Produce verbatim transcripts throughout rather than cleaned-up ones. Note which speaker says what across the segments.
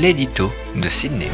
Speaker 1: l'édito de Sydney.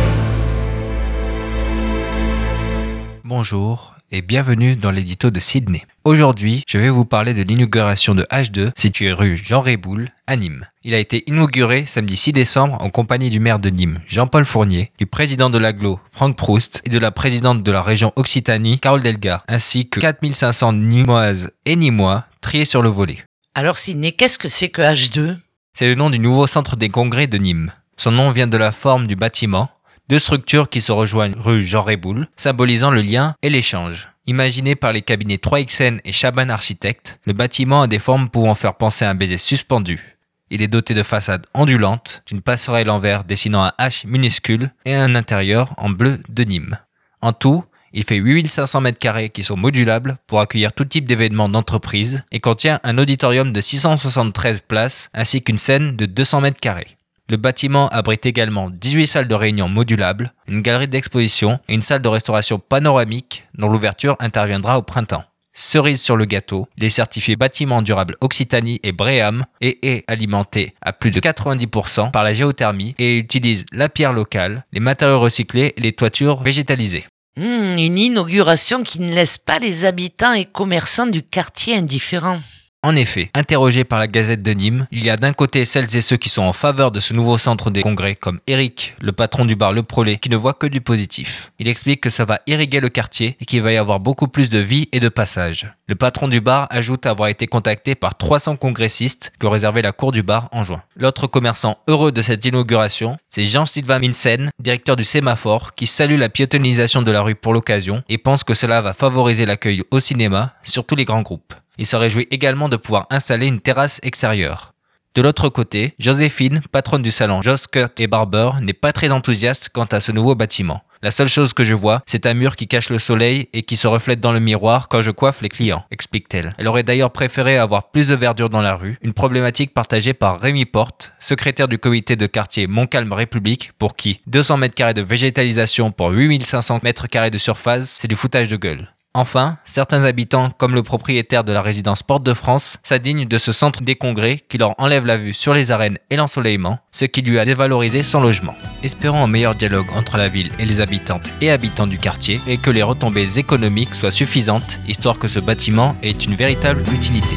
Speaker 1: Bonjour et bienvenue dans l'édito de Sydney. Aujourd'hui, je vais vous parler de l'inauguration de H deux située rue Jean Réboul à Nîmes. Il a été inauguré samedi six décembre en compagnie du maire de Nîmes, Jean-Paul Fournier, du président de l'agglo, Franck Proust, et de la présidente de la région Occitanie, Carole Delga, ainsi que quatre mille cinq cents Nîmoises et Nîmois triés sur le volet.
Speaker 2: Alors Sydney, qu'est-ce que c'est que H deux ?
Speaker 1: C'est le nom du nouveau centre des congrès de Nîmes. Son nom vient de la forme du bâtiment, deux structures qui se rejoignent rue Jean Réboul, symbolisant le lien et l'échange. Imaginé par les cabinets trois X N et Chaban Architectes, le bâtiment a des formes pouvant faire penser à un baiser suspendu. Il est doté de façades ondulantes, d'une passerelle en verre dessinant un H minuscule et un intérieur en bleu de Nîmes. En tout, il fait huit mille cinq cents mètres carrés qui sont modulables pour accueillir tout type d'événements d'entreprise et contient un auditorium de six cent soixante-treize places ainsi qu'une scène de deux cents mètres carrés. Le bâtiment abrite également dix-huit salles de réunion modulables, une galerie d'exposition et une salle de restauration panoramique dont l'ouverture interviendra au printemps. Cerise sur le gâteau, il est certifié bâtiment durable Occitanie et Bréham et est alimenté à plus de quatre-vingt-dix pour cent par la géothermie et utilise la pierre locale, les matériaux recyclés et les toitures végétalisées.
Speaker 2: Mmh, une inauguration qui ne laisse pas les habitants et commerçants du quartier indifférents.
Speaker 1: En effet, interrogé par la Gazette de Nîmes, il y a d'un côté celles et ceux qui sont en faveur de ce nouveau centre des congrès comme Eric, le patron du bar Le Prolet, qui ne voit que du positif. Il explique que ça va irriguer le quartier et qu'il va y avoir beaucoup plus de vie et de passage. Le patron du bar ajoute avoir été contacté par trois cents congressistes qui ont réservé la cour du bar en juin. L'autre commerçant heureux de cette inauguration, c'est Jean-Sylvain Minsen, directeur du Sémaphore, qui salue la piétonnisation de la rue pour l'occasion et pense que cela va favoriser l'accueil au cinéma, surtout les grands groupes. Il se réjouit également de pouvoir installer une terrasse extérieure. De l'autre côté, Joséphine, patronne du salon Joss Cut et Barber, n'est pas très enthousiaste quant à ce nouveau bâtiment. La seule chose que je vois, c'est un mur qui cache le soleil et qui se reflète dans le miroir quand je coiffe les clients, explique-t-elle. Elle aurait d'ailleurs préféré avoir plus de verdure dans la rue, une problématique partagée par Rémi Porte, secrétaire du comité de quartier Montcalm République, pour qui deux cents mètres carrés de végétalisation pour huit mille cinq cents mètres carrés de surface, c'est du foutage de gueule. Enfin, certains habitants, comme le propriétaire de la résidence Porte de France, s'indignent de ce centre des congrès qui leur enlève la vue sur les arènes et l'ensoleillement, ce qui lui a dévalorisé son logement. Espérons un meilleur dialogue entre la ville et les habitantes et habitants du quartier et que les retombées économiques soient suffisantes, histoire que ce bâtiment ait une véritable utilité.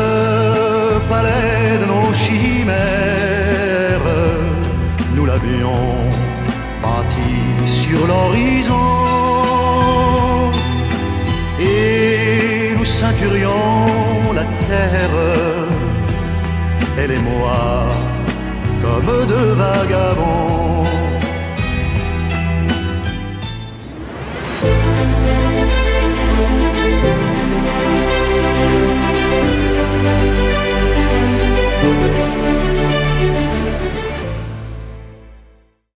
Speaker 3: Le palais de nos chimères, nous l'avions bâti sur l'horizon. Et nous ceinturions la terre, elle et moi, comme deux vagabonds.